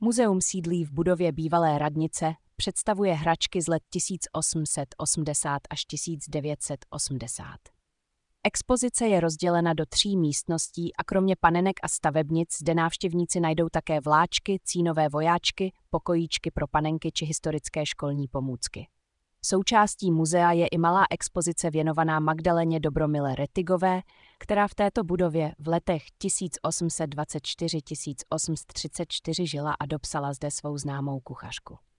Muzeum sídlí v budově bývalé radnice, představuje hračky z let 1880 až 1980. Expozice je rozdělena do 3 místností a kromě panenek a stavebnic zde návštěvníci najdou také vláčky, cínové vojáčky, pokojíčky pro panenky či historické školní pomůcky. Součástí muzea je i malá expozice věnovaná Magdaleně Dobromile Rettigové, která v této budově v letech 1824–1834 žila a dopsala zde svou známou kuchařku.